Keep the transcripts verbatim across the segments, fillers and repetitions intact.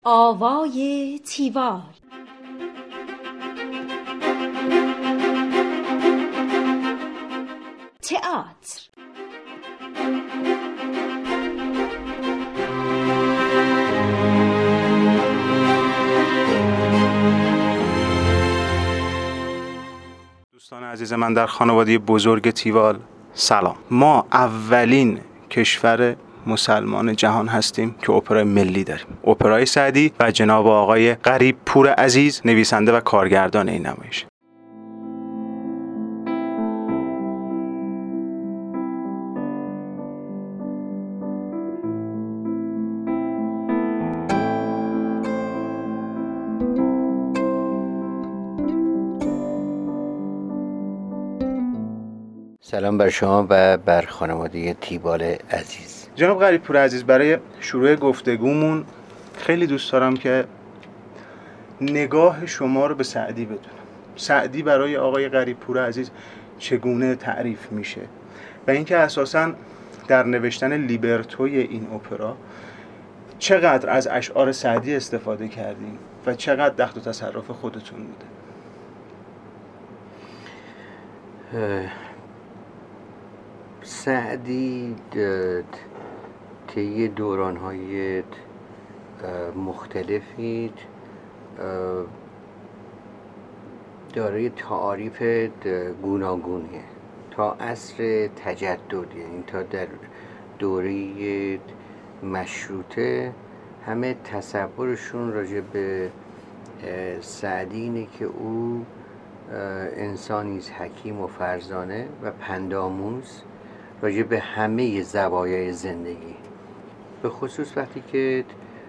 آوای تیوال. تئاتر. دوستان عزیز من در خانواده بزرگ تیوال سلام. ما اولین کشور مسلمان جهان هستیم که اپرای ملی داریم، اپرای سعدی و جناب آقای غریب پور عزیز نویسنده و کارگردان این نمایش. سلام بر شما و بر خانواده تیوال عزیز. جناب غریب پور عزیز، برای شروع گفتگومون خیلی دوست دارم که نگاه شما رو به سعدی بدونم. سعدی برای آقای غریب پور عزیز چگونه تعریف میشه و اینکه اساساً در نوشتن لیبرتوی این اپرا چقدر از اشعار سعدی استفاده کردیم و چقدر دخل و تصرف خودتون بوده. سعدی طی دوران‌های مختلفی دارای تعاریف گوناگونیه تا عصر تجدد، یعنی تا در دوره مشروطه همه تصورشون راجع به سعدی اینه که او انسانی است حکیم و فرزانه و پندآموز راجع به همه زوایای زندگی، به خصوص وقتی که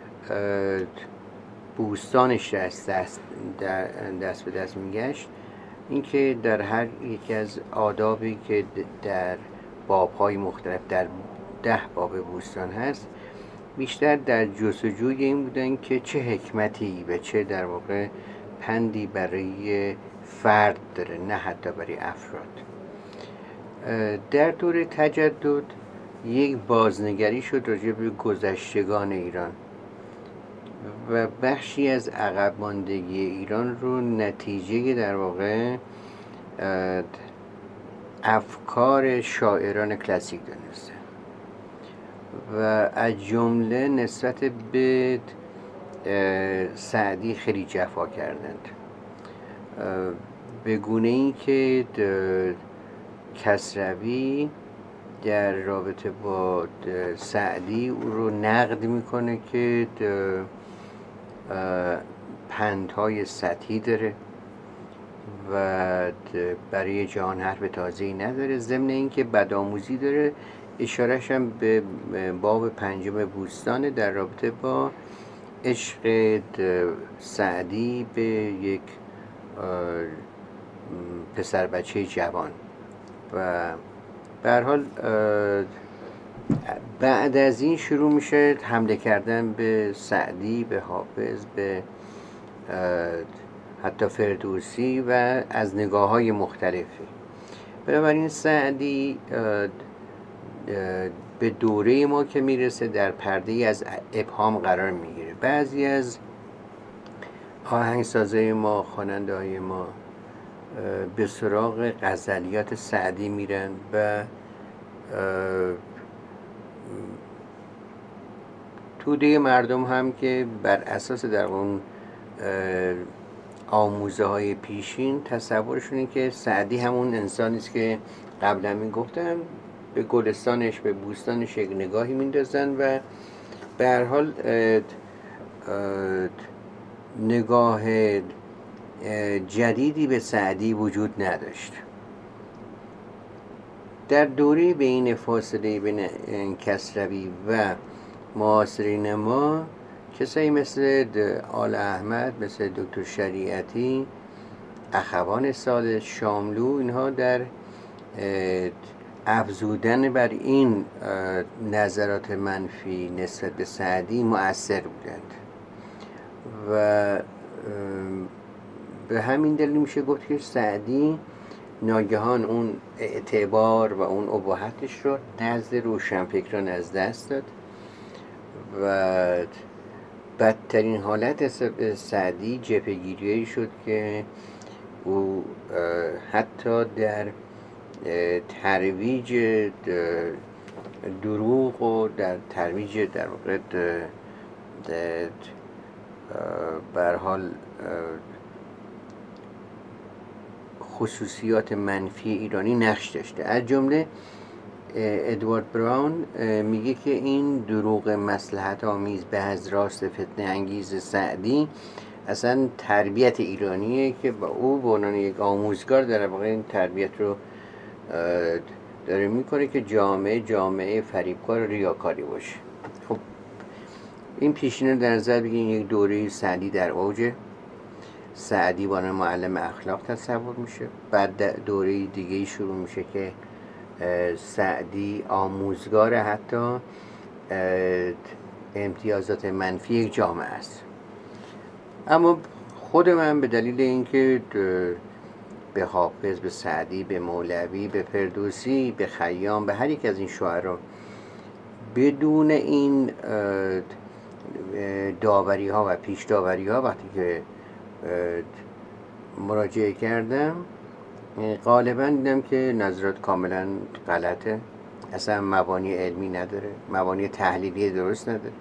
بوستانش دست, دست, دست به دست میگشت، اینکه در هر یک از آدابی که در بابهای مختلف در ده باب بوستان هست بیشتر در جستجوی این بودن که چه حکمتی و چه در واقع پندی برای فرد داره، نه حتی برای افراد. در دوره تجدد یک بازنگری شد راجع به گذشتگان ایران و بخشی از عقب ماندگی ایران رو نتیجه در واقع افکار شاعران کلاسیک دانسته و از جمله نسبت به سعدی خیلی جفا کردند، به گونه این که کسروی در رابطه با سعدی او رو نقد میکنه که پندهای سطحی داره و برای جهان حرف تازه‌ای نداره، ضمن اینکه بدآموزی داره. اشارهش هم به باب پنجم بوستان در رابطه با عشق سعدی به یک پسر بچه جوان و به هر حال بعد از این شروع میشه حمله کردن به سعدی، به حافظ، به حتی فردوسی و از نگاه‌های مختلفی. بنابراین سعدی به دوره ما که میرسه در پرده‌ای از ابهام قرار میگیره. بعضی از آهنگسازای ما، خواننده‌های ما به سراغ غزلیات سعدی میرن و توده مردم هم که بر اساس در اون آموزه های پیشین تصورشون اینه که سعدی همون انسانی است که قبلا میگفتم، به گلستانش، به بوستانش یک نگاهی میندازن و به هر حال نگاه جدیدی به سعدی وجود نداشت. در دوره بین فاصله بین کسروی و معاصرین ما کسایی مثل آل احمد، مثل دکتر شریعتی، اخوان سال شاملو، اینها در افزودن بر این نظرات منفی نسبت به سعدی مؤثر بودند و به همین دلیل میشه گفت که سعدی ناگهان اون اعتبار و اون اباحتش رو نزد روشنفکران از دست داد و بدترین حالت سعدی جبهه‌گیری شد که او حتی در ترویج دروغ و در ترویج در واقع به هر حال خصوصیات منفی ایرانی نقش داشته. از جمله ادوارد براون میگه که این دروغ مصلحت آمیز به از راست فتنه انگیز سعدی اصلا تربیت ایرانیه که با او به عنوان یک آموزگار در واقع این تربیت رو داره میکنه که جامعه جامعه فریبکار و ریاکاری باشه. خب این پیشینه در نظر بگیرین یک دوره سعدی در اوجه، سعدی با عنوان معلم اخلاق تصور میشه. بعد دوره دیگه شروع میشه که سعدی آموزگار حتی امتیازات منفی یک جامعه است. اما خود من به دلیل اینکه به حافظ، به سعدی، به مولوی، به فردوسی، به خیام، به هر یک از این شاعران بدون این داوری ها و پیش داوری ها وقتی که مراجعه کردم غالبا دیدم که نظرات کاملا غلطه، اصلا مبانی علمی نداره، مبانی تحلیلی درست نداره.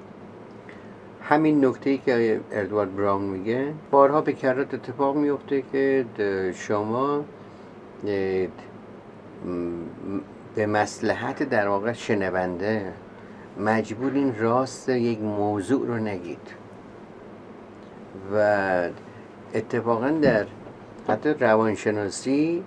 همین نکته‌ای که ادوارد براون میگه بارها به کرات اتفاق میفته که شما به مصلحت در واقع شنونده مجبورین راست یک موضوع رو نگید و اتفاقا در حتی روانشناسی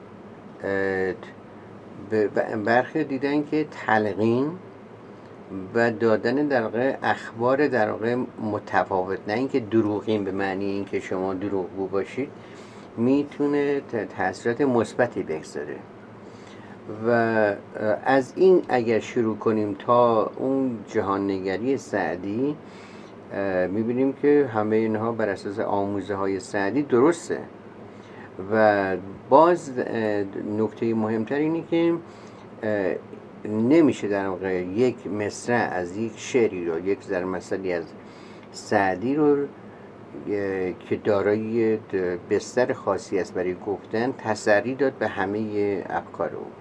برخی دیدن که تلقین و دادن در واقع اخبار در واقع متفاوت، نه اینکه دروغین به معنی اینکه شما دروغگو باشید، میتونه تاثیرات مثبتی بگذاره. و از این اگر شروع کنیم تا اون جهان نگری سعدی میبینیم که همه اینها بر اساس آموزه های سعدی درسته. و باز نکته مهمتر اینه که نمیشه در واقع یک مصرع از یک شعری رو، یک ضرب مثلی از سعدی رو که دارای بستر خاصی است برای گفتن تسری داد به همه افکار او.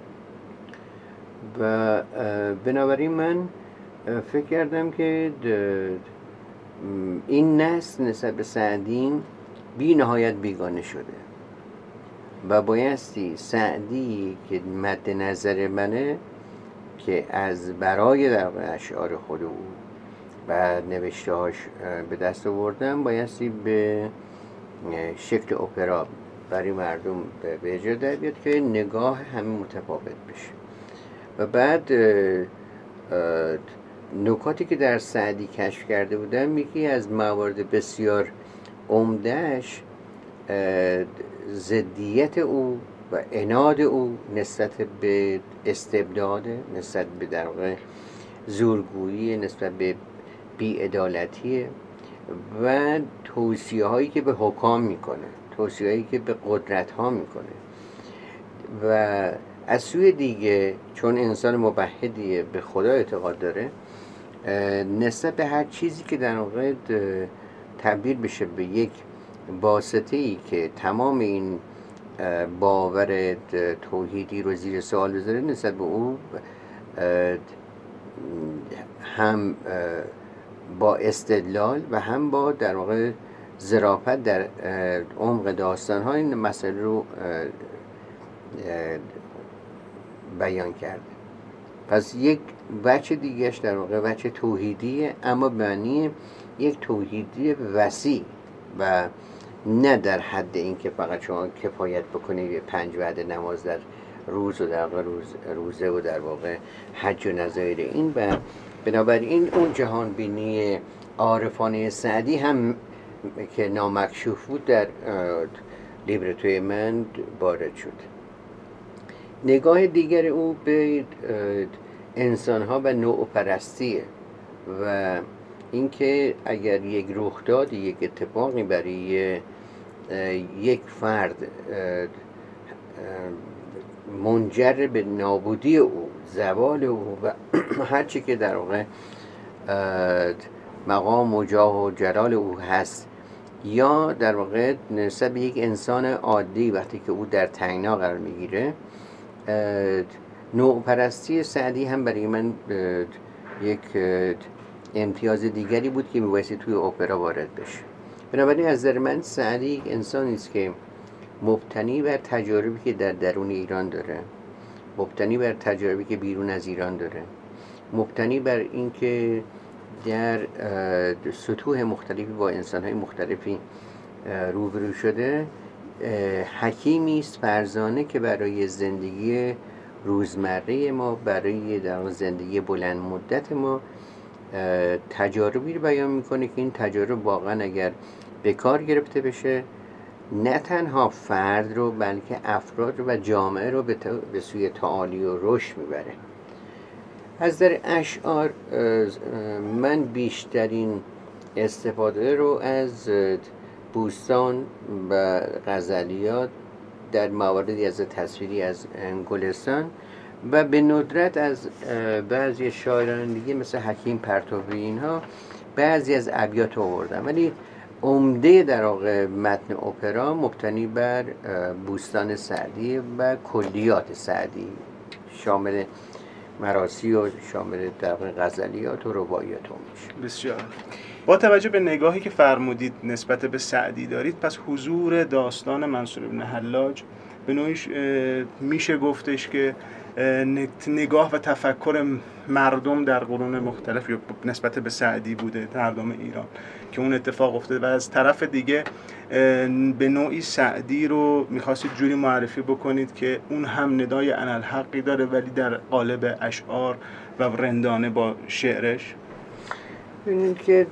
و بنابراین من فکر کردم که این نسل نسبت به سعدی بی نهایت بیگانه شده و بایستی سعدی که مد نظر منه که از برای در اشعار خود او و نوشته‌هاش به دست آوردم بایستی به شکل اپرا برای مردم به اجرا در بیاد که نگاه همه متفاوت بشه. و بعد نکاتی که در سعدی کشف کرده بودم یکی از موارد بسیار عمده‌اش ضدیت او و عناد او نسبت به استبداد، نسبت به در واقع زورگویی، نسبت به بی‌عدالتی و توصیه هایی که به حکام میکنه، توصیه هایی که به قدرت ها میکنه. و از سوی دیگه چون انسان مبهدیه، به خدا اعتقاد داره، نسبت به هر چیزی که در واقع تبدیل بشه به یک واسطه‌ای که تمام این باور توحیدی رو زیر سوال بذاره، نسبت به او هم با استدلال و هم با در واقع ظرافت در عمق داستان‌ها این مسئله رو بیان کرده. پس یک وجه دیگهش در واقع وجه توحیدیه، اما معنی یک توحیدی وسیع و نه در حد این که فقط شما کفایت بکنید پنج وعده نماز در روز و در واقع روز روزه و در واقع حج و نظایر این. و بنابراین اون جهان بینی عارفانه سعدی هم که نامکشوف بود در لیبرتوی من وارد شد. نگاه دیگر او به انسان‌ها و نوع پرستیه و اینکه اگر یک رخداد، یک اتفاقی برای یک فرد منجر به نابودی او، زوال او و هر چی که در واقع مقام و جاه و جلال او هست، یا در واقع نسبت به یک انسان عادی وقتی که او در تنگنا قرار میگیره. نوع پرستی سعدی هم برای من یک امتیاز دیگری بود که میبایستی توی اپرا وارد بشه. بنابراین از نظر من سعدی یک انسانی است که مبتنی بر تجاربی که در درون ایران داره، مبتنی بر تجاربی که بیرون از ایران داره، مبتنی بر اینکه در سطوح مختلفی با انسان‌های مختلفی روبرو شده، حکیمی است فرزانه که برای زندگی روزمره ما، برای در زندگی بلند مدت ما تجاربی رو بیان میکنه که این تجارب واقعا اگر به کار گرفته بشه نه تنها فرد رو بلکه افراد رو و جامعه رو به, به سوی تعالی و رشد میبره. از در اشعار من بیشترین استفاده رو از بوستان و غزلیات در مواردی از تصویری از گلستان و به ندرت از بعضی شاعران دیگه مثل حکیم پرتوی اینها بعضی از ابیات آوردم، ولی عمده در واقع متن اپرا مبتنی بر بوستان سعدی و کلیات سعدی، شامل مراسی و شامل در واقع غزلیات و رباعیات میشه. بسیار. با توجه به نگاهی که فرمودید نسبت به سعدی دارید، پس حضور داستان منصور بن حلاج به نوعی میشه گفتش که نگاه و تفکر مردم در قرون مختلف نسبت به سعدی بوده، مردم ایران، که اون اتفاق افتاده و از طرف دیگه به نوعی سعدی رو میخواستید جوری معرفی بکنید که اون هم ندای انالحقی داره ولی در قالب اشعار و رندانه با شعرش. ببینید که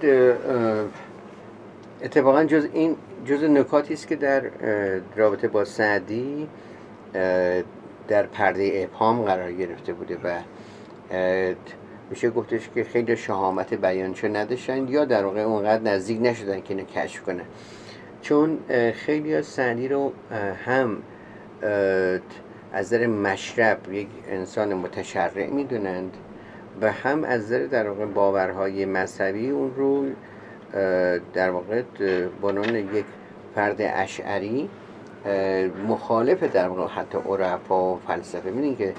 اتفاقا جز این جز نکاتی است که در رابطه با سعدی در پرده ابهام قرار گرفته بوده و میشه گفتش که خیلی شهامت بیانشو نداشتن یا در واقع اونقدر نزدیک نشدن که اینو کشف کنن، چون خیلی از سعدی رو هم از نظر مشرب یک انسان متشرع میدونند و هم از نظر در واقع باورهای مذهبی اون رو در واقع به عنوان یک فرد اشعری مخالف در واقع حتی عرفا و فلسفه. می‌بینید که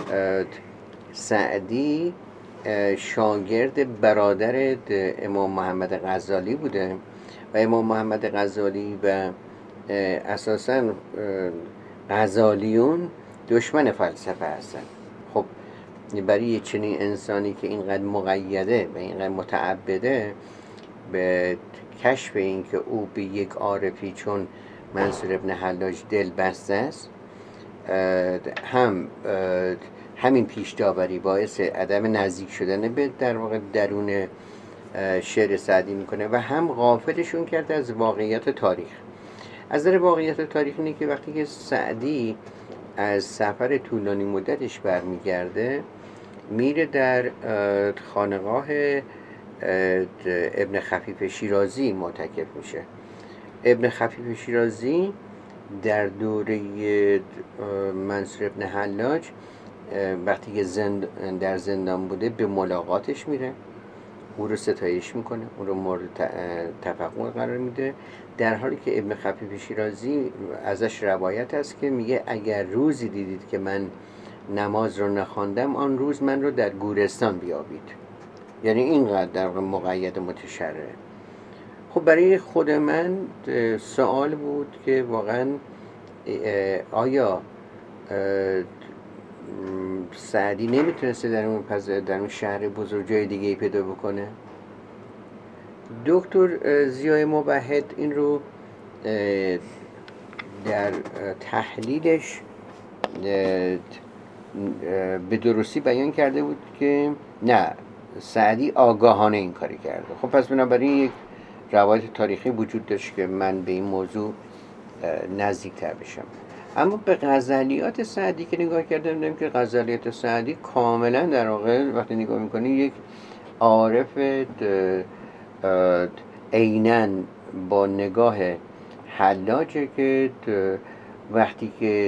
سعدی شاگرد برادر امام محمد غزالی بوده و امام محمد غزالی و اساساً غزالیون دشمن فلسفه هستن. خب برای چنین انسانی که اینقدر مقیده و اینقدر متعبده به کشف این که او به یک عارفی چون منصور ابن حلاج دل بسته است، هم همین پیش داوری باعث عدم نزدیک شدن به در واقع درون شعر سعدی میکنه و هم غافلشون کرده از واقعیت تاریخ. از نظر واقعیت تاریخ اینه که وقتی که سعدی از سفر طولانی مدتش برمیگرده میره در خانقاه ابن خفیف شیرازی معتکف میشه. ابن خفیف شیرازی در دوره منصور ابن حلاج وقتی که زند در زندان بوده به ملاقاتش میره، او رو ستایش میکنه، او رو مورد تفقه قرار میده، در حالی که ابن خفیف شیرازی ازش روایت است که میگه اگر روزی دیدید که من نماز رو نخواندم آن روز من رو در گورستان بیابید. یعنی اینقدر در واقع مقید متشرع. خب برای خود من سوال بود که واقعا آیا سعدی نمیتونسته در اون در اون شهر بزرگ جای دیگه ای پیدا بکنه؟ دکتر ضیای موحد این رو در تحلیلش به درستی بیان کرده بود که نه، سعدی آگاهانه این کاری کرده. خب پس بنابراین یک روایت تاریخی وجود داشت که من به این موضوع نزدیک‌تر بشم. اما به غزلیات سعدی که نگاه کردم دیدم که غزلیات سعدی کاملا در واقع وقتی نگاه می‌کنی یک عارف عیناً با نگاه حلاجه که وقتی که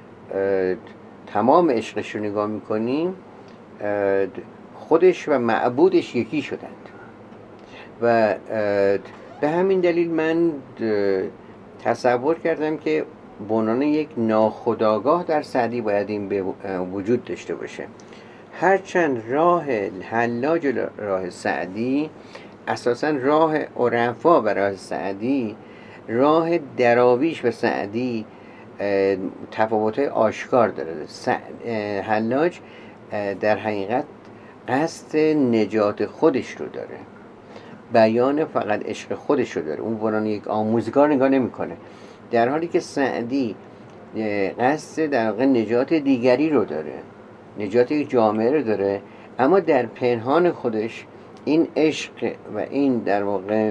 تمام عشقش رو نگاه می‌کنیم خودش و معبودش یکی شدند. و به همین دلیل من تصور کردم که به عنوان یک ناخودآگاه در سعدی باید این به وجود داشته باشه. هرچند راه حلاج راه سعدی اساساً راه عرفا و راه سعدی، راه دراویش و سعدی تفاوت‌های آشکار داره. حلاج در حقیقت قصد نجات خودش رو داره، بیان فقط عشق خودش رو داره، اون برای یک آموزگار نگاه نمی‌کنه، در حالی که سعدی قصد در واقع نجات دیگری رو داره، نجات یک جامعه رو داره، اما در پنهان خودش این عشق و این در واقع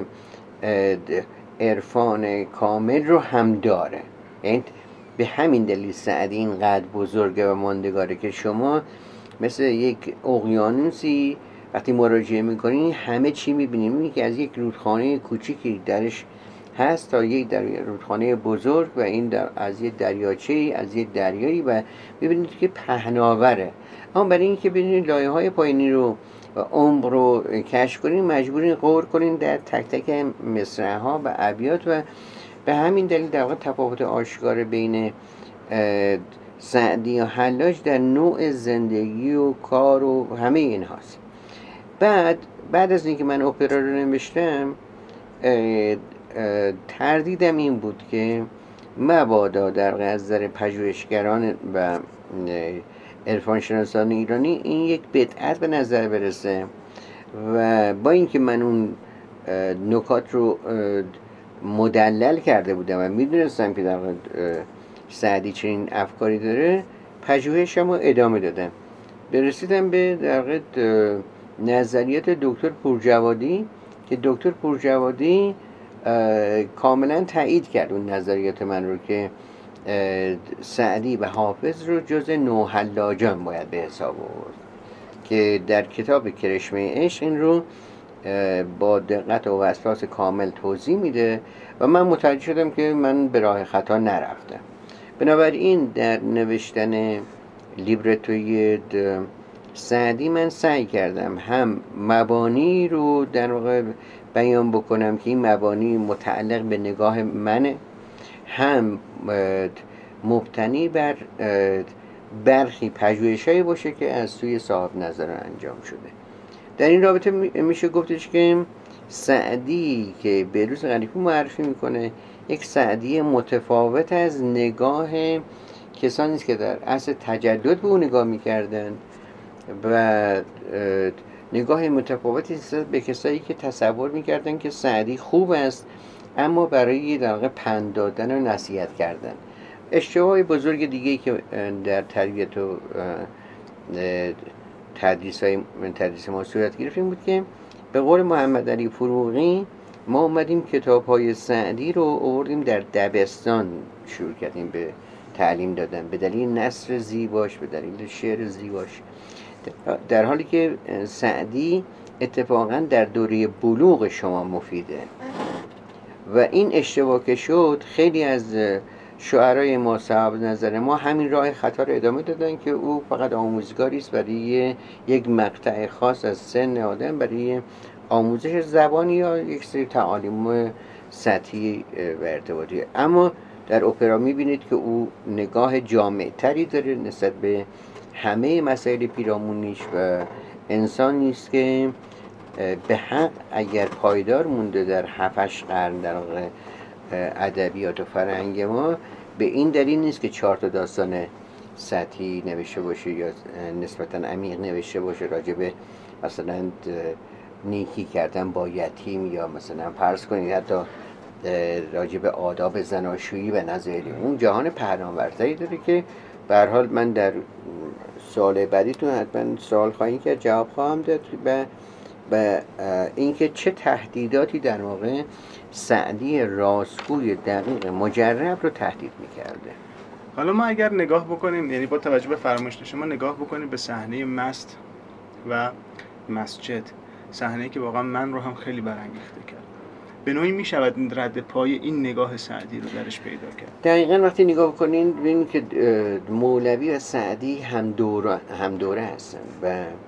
عرفان کامل رو هم داره. یعنی به همین دلیل سعدی اینقدر بزرگه و ماندگاره که شما مثل یک اقیانوسی وقتی مراجعه میکنین همه چی میبینین، میبینین که از یک رودخانه کوچیکی درش هست تا یک در رودخانه بزرگ و این در از یک دریاچه‌ای از یک دریایی و میبینید که پهناوره. اما برای اینکه ببینید لایه‌های پایینی رو و عمق رو کشف کنین مجبورین غور کنین در تک تک مصرع‌ها و ابیات و به همین دلیل در واقع تفاوت آشکار بین سعدی و حلاج در نوع زندگی و کار و همه این هاست. بعد بعد از اینکه من اپرا رو نوشتم تردیدم این بود که مبادا در نظر پژوهشگران و عرفانشناسان ایرانی این یک بدعت به نظر برسه و با اینکه من اون نکات رو مدلل کرده بودم و میدونستم که در واقع سعدی چنین افکاری داره، پژوهشم رو ادامه دادم. برسیدم به در واقع نظریات دکتر پورجوادی که دکتر پورجوادی کاملا تایید کرد اون نظریات من رو که سعدی و حافظ رو جز نوحلاجان باید به حساب آورد، که در کتاب کرشمه عشق این رو با دقت و وسواس کامل توضیح میده و من متوجه شدم که من به راه خطا نرفتم. بنابراین در نوشتن لیبرتوی سعدی من سعی کردم هم مبانی رو در واقع بیان بکنم که این مبانی متعلق به نگاه منه، هم مبتنی بر برخی پژوهش‌هایی باشه که از سوی صاحب نظر انجام شده. در این رابطه میشه گفتش که سعدی که بهروز قلی‌پور معرفی میکنه یک سعدی متفاوت از نگاه کسانی است که در عصر تجدد به اون نگاه میکردن و نگاه متفاوتی به کسایی که تصور میکردن که سعدی خوب است اما برای در واقع پند دادن و نصیحت کردن. اشتباه بزرگ دیگه‌ای که در تربیت و تدریس های تدریس ما صورت گرفت این بود که به قول محمد علی فروغی ما اومدیم کتاب های سعدی رو آوردیم در دبستان شروع کردیم به تعلیم دادن به دلیل نثر زیباش، به دلیل شعر زیباش، در حالی که سعدی اتفاقا در دوره بلوغ شما مفیده. و این اشتباه که شد خیلی از شعرای ما صاحب نظر ما همین راه خطا رو ادامه دادن که او فقط آموزگاری است برای یک مقطع خاص از سن آدم، برای آموزش زبانی یا یک سری تعالیم سطحی و ارتباطی. اما در اپرا میبینید که او نگاه جامع تری داره نسبت به همه مسائل پیرامونیش و انسانی است که به حق اگر پایدار مونده در هفتش قرن در ادبیات و فرهنگ ما، به این دلیل نیست که چهار تا داستان سطحی نوشته باشه یا نسبتا عمیق نوشته باشه راجع به مثلا نیکی کردن با یتیم یا مثلا فرض کنید حتی راجع به آداب زناشویی و نظری. اون جهان پهناورتری داره که به هر حال من در سوال بعدیتون حتما سوال خواهیم کرد، جواب خواهم داد و و اینکه چه تهدیداتی در واقع سعدی راستگوی دقیق مجرب رو تهدید می‌کرده. حالا ما اگر نگاه بکنیم، یعنی با توجه به فرمایش شما نگاه بکنیم به صحنه مست و مسجد، صحنه‌ای که واقعا من رو هم خیلی برانگیخته کرد، به نوعی میشود رد پای این نگاه سعدی رو درش پیدا کرد. دقیقاً وقتی نگاه بکنین ببینید که مولوی و سعدی هم دوره هم دوره هستن و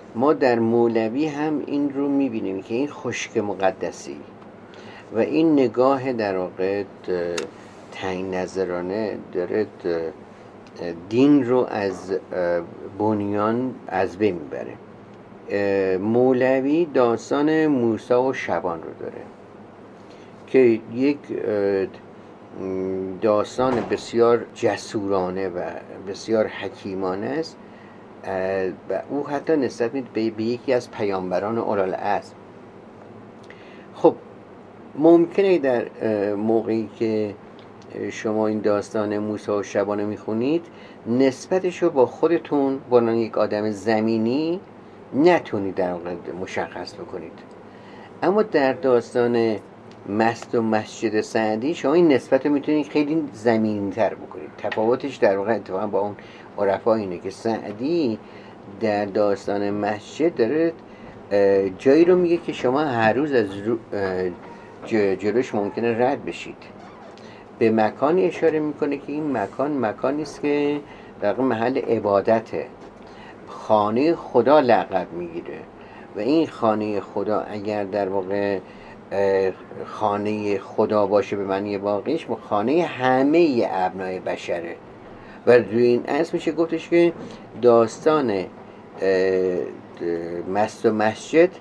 ما در مولوی هم این رو میبینیم که این خشک مقدسی و این نگاه در واقع تنگ نظرانه داره دین رو از بنیان از بین میبره. مولوی داستان موسی و شبان رو داره که یک داستان بسیار جسورانه و بسیار حکیمانه است و او حتی نسبت میده به یکی از پیامبران اولوالعزم. خب ممکنه در موقعی که شما این داستان موسی و شبان رو میخونید نسبتش رو با خودتون با یک آدم زمینی نتونید در واقع مشخص بکنید، اما در داستان مست و مسجد سعدی شما این نسبت رو میتونید خیلی زمینی تر بکنید. تفاوتش در واقع اتفاقا با اون عرفا اینه که سعدی در داستان مسجد داره جایی رو میگه که شما هر روز از جلوش ممکنه رد بشید. به مکانی اشاره میکنه که این مکان مکانی است که در واقع محل عبادته، خانه خدا لقب میگیره و این خانه خدا اگر در واقع خانه خدا باشه به معنی واقعیش خانه همه ابنای بشره و روی این اساس میشه گفتش که داستان مست و مسجد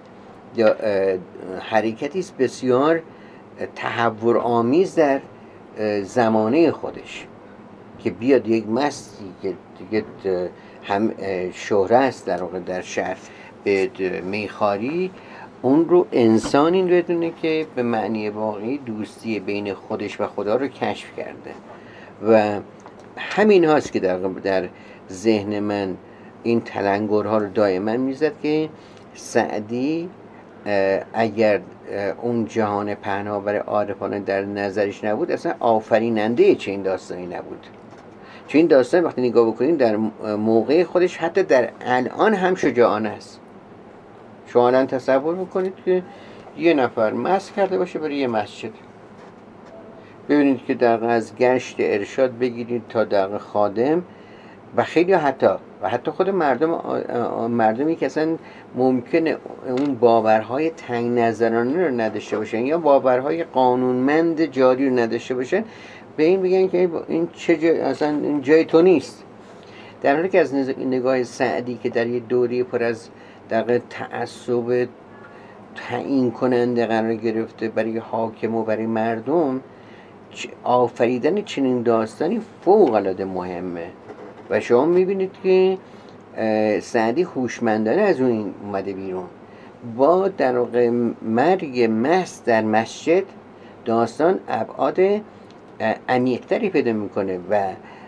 حرکتی است بسیار تحور آمیز در زمانه خودش که بیاد یک مستی که دیگه هم شهره است در واقع در شهر به میخاری، اون رو انسان این بدونه که به معنی واقعی دوستی بین خودش و خدا رو کشف کرده و همین هاست که در در ذهن من این تلنگرها رو دائما میزد که سعدی اگر اون جهان پهناور عارفانه در نظرش نبود اصلا آفریننده چه این داستانی نبود. چه این داستان وقتی نگاه بکنید در موقع خودش حتی در الان هم شجاعانه است. شما الان تصور میکنید که یه نفر مست کرده باشه برای یه مسجد، ببینید که در از گشت ارشاد بگیرید تا در خادم و خیلی حتی و حتی خود مردم مردمی که اصلا ممکنه اون باورهای تنگ نظرانه رو نداشته باشن یا باورهای قانونمند جاری رو نداشته باشن به این بگن که این چه جای اصلا این جای تو نیست، در حالی که از نگاه سعدی که در یه دوری پر از در تعصب تعیین کننده قرار گرفته برای حاکم و برای مردم، آفریدن چنین داستانی فوق العاده مهمه و شما میبینید که سعدی هوشمندانه از اون اومده بیرون. با در واقع مرگ مست در مسجد داستان ابعاد عمیق‌تری پیدا میکنه و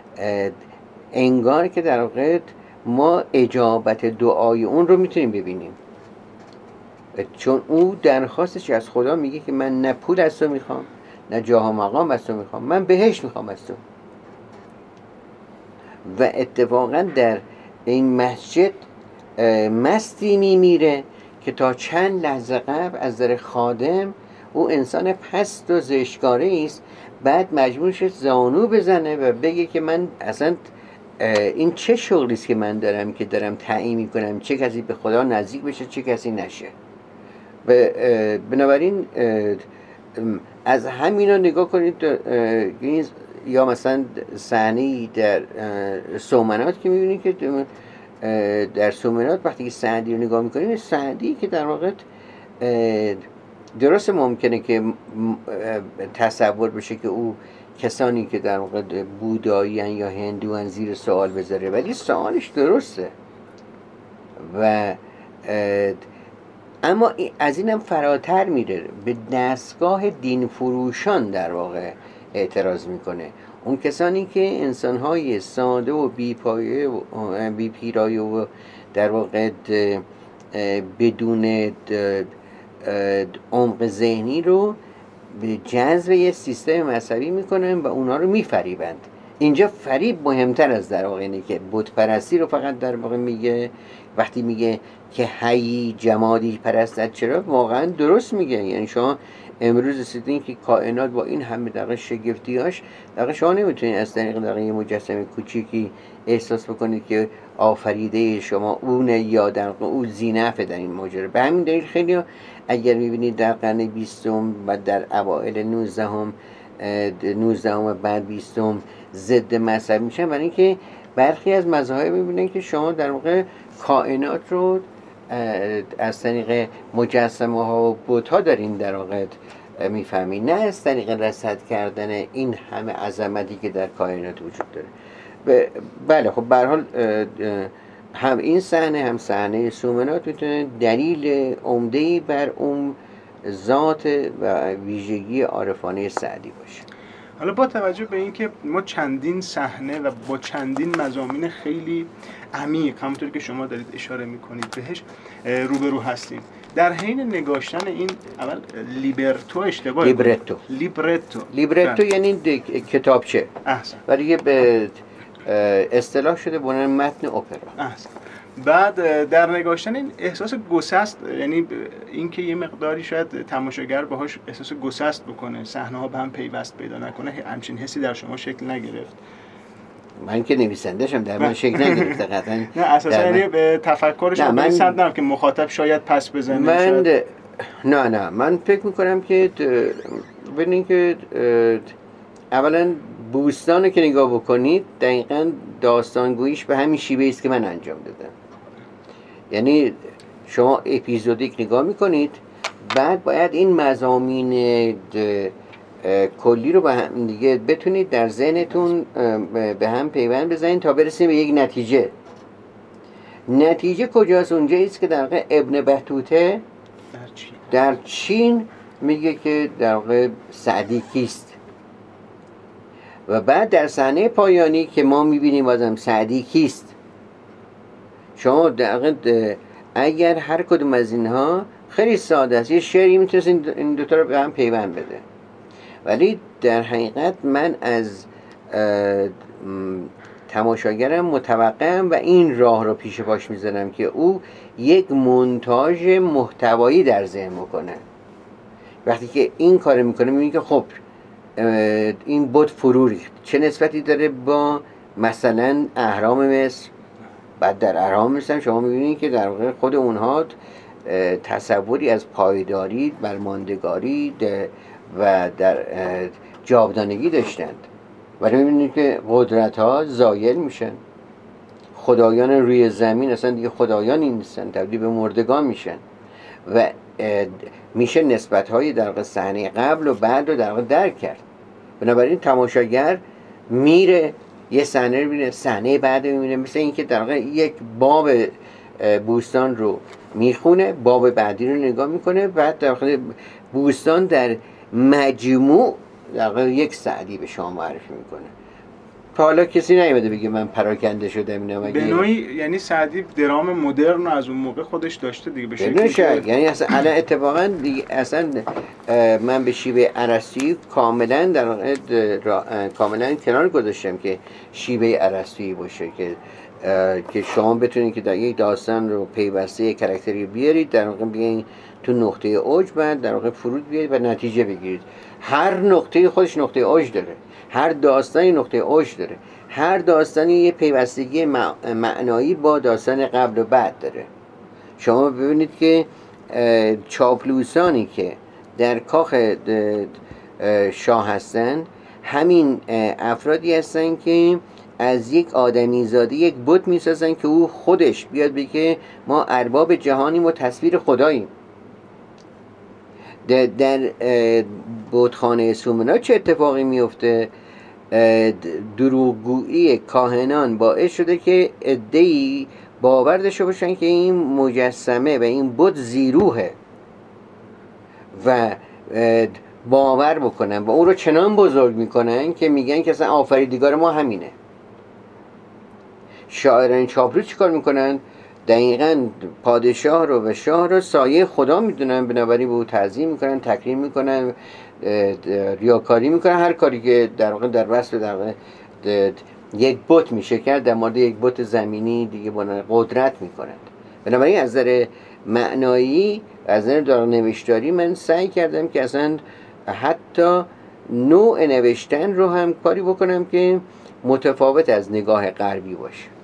انگار که در واقع ما اجابت دعای اون رو میتونیم ببینیم، چون او درخواستش از خدا میگه که من نه پول از تو میخوام نه جاه و مقام از تو میخوام، من بهشت میخوام از تو. و اتفاقا در این مسجد مستی میمیره که تا چند لحظه قبل از در خادم او انسان پست و زشتکاره است، بعد مجبور شد زانو بزنه و بگه که من اصلا این چه شغلی است که من دارم که دارم تعیین میکنم چه کسی به خدا نزدیک بشه چه کسی نشه. و بنابراین از همینا نگاه کنید یا مثلا صحنه‌ای در سومنات که میبینید که در سومنات وقتی که سعدی رو نگاه میکنید، سعدی که در واقع درست ممکنه که تصور بشه که او کسانی که در واقع بودایی‌ان یا هندوان زیر سوال بذاره، ولی سوالش درسته و اما از اینم فراتر میره، به دستگاه دین فروشان در واقع اعتراض میکنه. اون کسانی که انسانهای ساده و بیپایه و بیپیرایه و در واقع بدون عمق ذهنی رو به جذب یه سیستم مذهبی میکنن و اونا رو میفریبند. اینجا فریب مهمتر از در واقع اینه که بت پرستی رو فقط در واقع میگه. وقتی میگه که هی جمادی پرستد چرا، واقعا درست میگه. یعنی شما امروز رسیدین که کائنات با این همه دقیقه شگفتیاش دقیقه شما نمیتونید از طریق دقیقه یه مجسمه کوچیکی احساس بکنید که آفریده شما اونه یا در او ذینفع در این ماجرا. به همین دلیل خیلی اگر میبینید در قرن بیستم و در اوایل نوزدهم نوزدهم بعد بیستم ضد مذهب میشن، برای اینکه برخی از مذاهب میبینن که شما در واقع کائنات رو از طریق مجسمه ها و بت ها دارین در واقع میفهمین، نه از طریق رصد کردن این همه عظمتی که در کائنات وجود داره. بله خب به هر حال هم این صحنه هم صحنه سومنات میتونه دلیل عمده‌ای بر اون ذات و ویژگی عارفانه سعدی باشه. حالا با توجه به اینکه ما چندین صحنه و با چندین مضامین خیلی عمیق همونطوری که شما دارید اشاره میکنید بهش روبرو هستیم، در حین نگاشتن این اول لیبرتو اشتباه لیبرتو لیبرتو لیبرتو یعنی کتابچه، احسن، ولی به اصطلاح شده به عنوان متن اپرا. احسن. بعد در نگاشتن این احساس گسست، یعنی اینکه یه مقداری شاید تماشاگر باهاش احساس گسست بکنه، صحنه‌ها به هم پیوست پیدا نکنه، همچین حسی در شما شکل نگرفت؟ من که نویسنده‌شم در من شکل نگرفته قطعا. نه اساسا یعنی به تفکر شما من سمت نرم که مخاطب شاید پس بزنه. من شاید... نه نه من فکر میکنم که ببینید که اولا بوستان رو که نگاه بکنید دقیقاً داستانگوییش به همین شیوه است که من انجام دادم. یعنی شما اپیزودیک نگاه میکنید، بعد باید این مضامین کلی رو به هم دیگه بتونید در ذهنتون به هم پیوند بزنید تا برسید به یک نتیجه. نتیجه کجاست؟ اونجایی است که در واقع ابن بطوطه در چین میگه که در واقع سعدی کیست، و بعد در صحنه پایانی که ما میبینیم بازم سعدی کیست. شما در واقع اگر هر کدوم از اینها خیلی ساده است، یه شعری میتونست این دوتا رو به هم پیوند بده، ولی در حقیقت من از تماشاگرم متوقعم و این راه رو پیش پاش میذارم که او یک مونتاژ محتوایی در ذهن میکنه. وقتی که این کار میکنه میبینی که خب این بت فرو ریخت، چه نسبتی داره با مثلا اهرام مصر. بعد در اهرام مصر شما میبینید که در واقع خود اونها تصوری از پایداری، برماندگاری و در جاودانگی داشتند، ولی میبینید که قدرت ها زایل میشن، خدایان روی زمین اصلا دیگه خدایانی نیستن، تبدیل به مردگان میشن و میشه نسبت های در صحنه قبل و بعد رو در واقع درک کرد. بنابراین تماشاگر میره یه صحنه رو میبینه، صحنه بعد میبینه، مثل اینکه در واقع یک باب بوستان رو میخونه، باب بعدی رو نگاه میکنه، بعد در واقع بوستان در مجموع در واقع یک سعدی به شما معرفی میکنه. تا حالا کسی نیومده بگه من پراکنده شدم اینا مگه؟ به نوعی یعنی سعدی درام مدرن از اون موقع خودش داشته دیگه، به شکلی که یعنی اصلا الان اتفاقا دیگه اصلا من به شیوه ارسطویی کاملا در واقع کاملا کنار گذاشتم که شیوه ارسطویی باشه که که شما بتونید که در یک داستان رو پیوسته یک کاراکتری بیارید، در واقع بیاین تو نقطه اوج، بعد در واقع فرود بیارید و نتیجه بگیرید. هر نقطه خودش نقطه اوج داره، هر داستانی نقطه اوج داره، هر داستانی یه پیوستگی معنایی با داستان قبل و بعد داره. شما ببینید که چاپلوسانی که در کاخ شاه هستن همین افرادی هستن که از یک آدمی زاده یک بت میسازن که او خودش بیاد بگه ما ارباب جهانیم و تصویر خداییم. در, در بتخانه سومنات چه اتفاقی میفته؟ دروغگویی کاهنان باعث شده که عده‌ای باور داشته باشن که این مجسمه و این بت زیروحه و باور بکنن و اون رو چنان بزرگ میکنن که میگن که اصلا آفریدگار ما همینه. شاعران چاپلوس چیکار میکنن؟ دقیقاً پادشاه رو و شاه رو سایه خدا میدونن، بنابراین به او تعظیم میکنن، تکریم میکنن، ریاکاری میکنن، هر کاری که در واقع در وصف در واقع یک بت میشه کرد در مورد یک بت زمینی دیگه با قدرت میکنند. بنابراین از نظر معنایی از نظر دارا نوشتاری من سعی کردم که اصلا حتی نوع نوشتن رو هم کاری بکنم که متفاوت از نگاه غربی باشه.